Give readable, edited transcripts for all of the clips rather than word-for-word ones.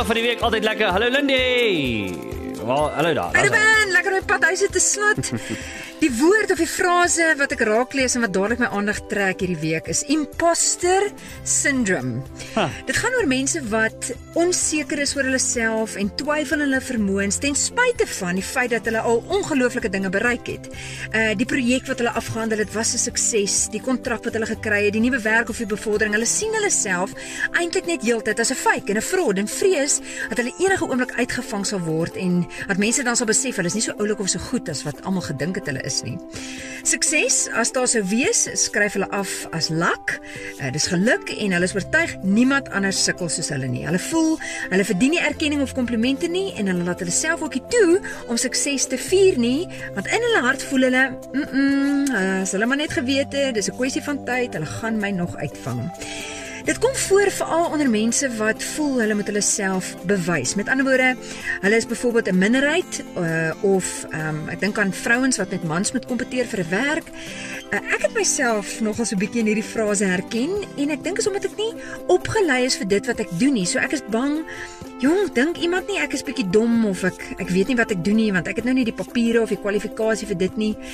Donderdag van die week, altyd lekker. Hallo Lindy. Wel, hallo daar. Hallo Ben, lekker op pad huis te slat. Die woord of die frase wat ek raak lees en wat dadelik my aandag trek hierdie week is imposter syndrome. Dit gaan oor mense wat onseker is oor hulle self en twyfel in hulle vermoëns ten spyte van die feit dat hulle al ongelooflike dinge bereik het. Die projek wat hulle afgehandel het was 'n sukses, die kontrak wat hulle gekry het, die nuwe werk of die bevordering. Hulle sien hulle self eintlik net heeltyd as 'n fake en 'n fraud en vrees dat hulle enige oomblik uitgevang sal word en dat mense dan sal besef hulle is nie so oulik of so goed as wat almal gedink het hulle is nie. Sukses, as daar sou wees, skryf hulle af as luck. Dis geluk en hulle is oortuig niemand anders sukkel soos hulle nie. Hulle voel hulle verdien nie erkenning of komplimente nie en hulle laat hulle self ook nie toe om sukses te vier nie, want in hulle hart voel hulle as hulle maar net geweet het, dis 'n kwessie van tyd, hulle gaan my nog uitvang. Dit kom voor veral onder mense wat voel hulle moet hulle self bewys. Met ander woorde, hulle is byvoorbeeld 'n minderheid of ek dink aan vrouens wat met mans moet kompeteer vir 'n werk. Ek het myself nogal so 'n bietjie in hierdie frase herken en ek dink is omdat ek nie opgelei is vir dit wat ek doen nie. So ek is bang, dink iemand nie ek is bietjie dom of ek weet nie wat ek doen nie want ek het nou nie die papiere of die kwalifikasie vir dit nie.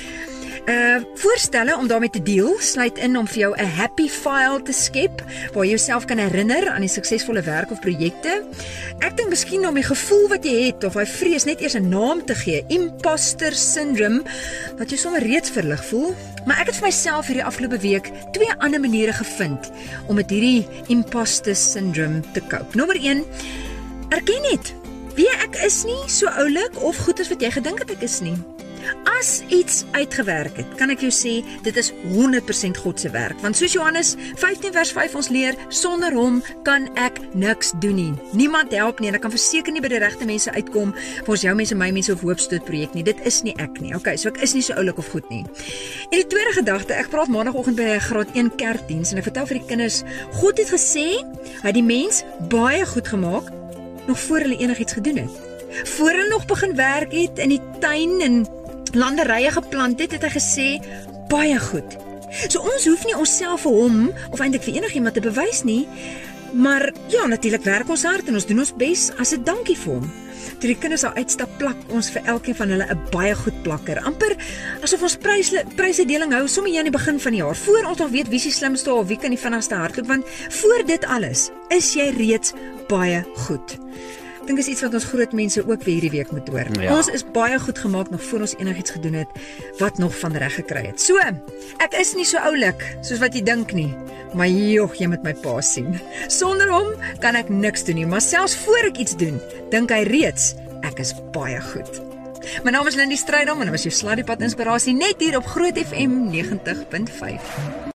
Voorstelle om daarmee te deel sluit in om vir jou 'n happy file te skep waar jy jouself kan herinner aan die suksesvolle werk of projekte. Ek dink miskien om die gevoel wat jy het of hy vrees net eers 'n naam te gee, imposter syndrome, wat jy sommer reeds verlig voel. Maar ek het vir myself hierdie afgelope week 2 ander maniere gevind om met hierdie imposter syndrome te cope. Nommer 1, erken net wie ek is nie so oulik of goed as wat jy gedink het ek is nie. As iets uitgewerk het, kan ek jou sê, dit is 100% God se werk. Want soos Johannes 15 vers 5 ons leer, sonder hom kan ek niks doen nie. Niemand help nie en ek kan verseker nie by die regte mense uitkom vir ons jou mense, my mense of hoopstoot projek nie. Dit is nie ek nie. Okay, so ek is nie so oulik of goed nie. En die tweede gedagte, ek praat maandagooggend by 'n graad 1 kerkdiens en ek vertel vir die kinders, God het gesê, hy het die mens baie goed gemaak nog voor hulle enigiets gedoen het. Voor hulle nog begin werk het in die tuin en landerye geplant het hy gesê, baie goed. So ons hoef nie onsself vir hom, of eintlik vir enigiemand te bewys nie, maar ja, natuurlik werk ons hard en ons doen ons bes as 'n dankie vir hom. Toe die kinders daar uitstap, plak ons vir elkeen van hulle 'n baie goed plakker. Amper asof ons prysedeling hou, sommer hier aan die begin van die jaar, voor ons nog weet wie is die slimste of wie kan die vinnigste hardloop, want voor dit alles is jy reeds baie goed. Ek dink is iets wat ons groot mense ook weer hierdie week moet hoor. Ja. Ons is baie goed gemaak nog voor ons enigiets gedoen het wat nog van reg gekry het. So, ek is nie so oulik soos wat jy dink nie, maar joh, jy moet my pa sien. Sonder hom kan ek niks doen nie, maar selfs voor ek iets doen, dink hy reeds ek is baie goed. My naam is Lindy Strydom en dit was jou Sluddypad inspirasie net hier op Groot FM 90.5.